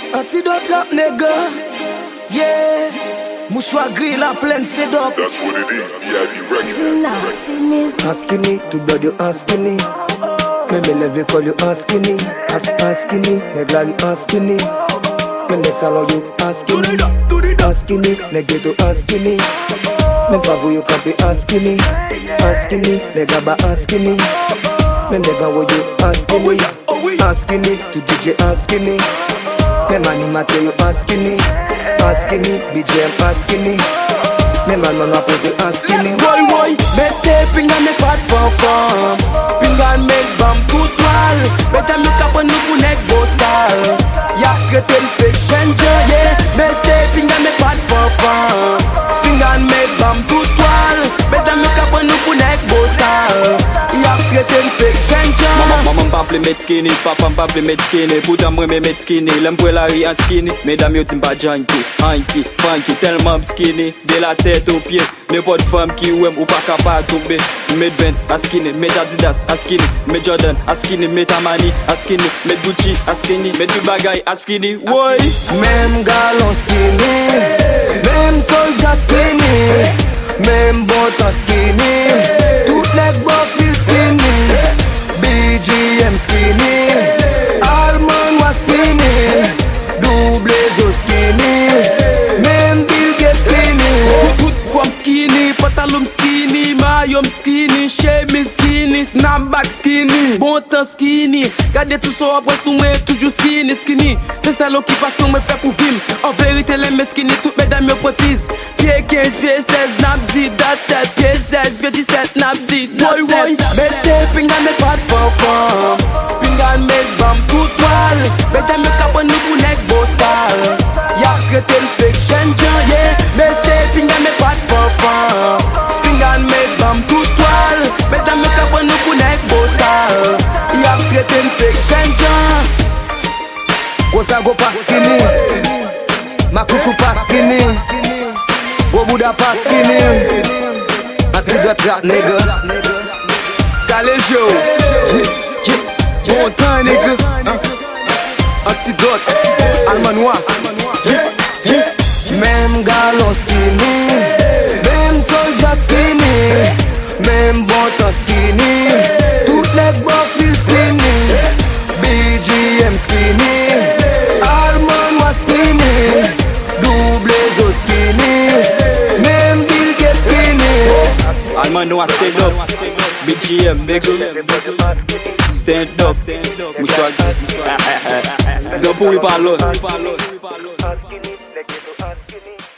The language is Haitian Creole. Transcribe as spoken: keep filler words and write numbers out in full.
Antidote rap nigga. Yeah. Mouchoir gris la plaine stay up. That's what it is, B I D record. Asking me to blood you asking me. Me me leve call you asking me. Ask asking me, neg la you asking me. Me next along you asking me. Asking me, neg to asking me. Me favor you can't be asking me. Asking me, neg aba asking me. Me nega what you asking me. Asking me to D J asking me. Me money matter you asking me. Asking me, B J M asking me. Me man man pose asking me. Boy boy, me say pinga me pat for fun. Pinga make bam tout mal. Better me cap on nous nek bossal. Ya kreten fiction yeah. Me say pinga me pat for fun. Pinga make bam tout mal. Better me cap on nous nek bossal. Ya kreten fiction Maman maman pa vle met skinny, papa pa vle met skinny. Poutan mwen me met skinny, lem pou la ri an skinny. Mesdames yo timba janky, hanky, funky, tellement skinny. De la tête aux pieds, n'importe femme qui ouem ou pas capable de tomber. Met Vans a skinny, met Adidas a skinny, met Jordan a skinny, met Armani a skinny, met Gucci a skinny, met du bagay a skinny. Woy! Même galon skinny, même soldier skinny, même bota skinny, tout les bofil skinny, B G M skinny, Alman was skinny, double zo skinny, même Bill Gates skinny. Tout comme skinny, pantalon skinny, maillot skinny, chemise skinny, snapback skinny, bon temps skinny. Gardez tout ça après sous moi toujours skinny, skinny. C'est ça l'occupation me fait pour vivre. En vérité les mes skinny, toutes mesdames me protise. Pied quinze, pied seize, nap dix, date sept, pied seize, pied dix-sept, nap dix, date sept. Mais c'est pinga me pas de fanfan. Pinga me bam tout mal. Mesdames me capon nous pour nek bossal. Ya kreten fiction yeah. Mais c'est pinga me pas de fanfan. Pinga me bam tout mal. Mesdames me capon nous pour nek bossal. Ya kreten fiction Kosa go pas skinny, Makuku pas skinny, Bobuda pas skinny. Antidote rap nigga. Calejo, bon temps nigga. Antidote, Almanois. Même galon skinny, même soldier skinny, même bota skinny, toutes les bofil skinny, B G M skinny, Alman was skinny, double zo skinny, même Bill Gates skinny. Alman no a stand up, B G M nigga. Stand up, mouchoir gris. Don't pour y parler.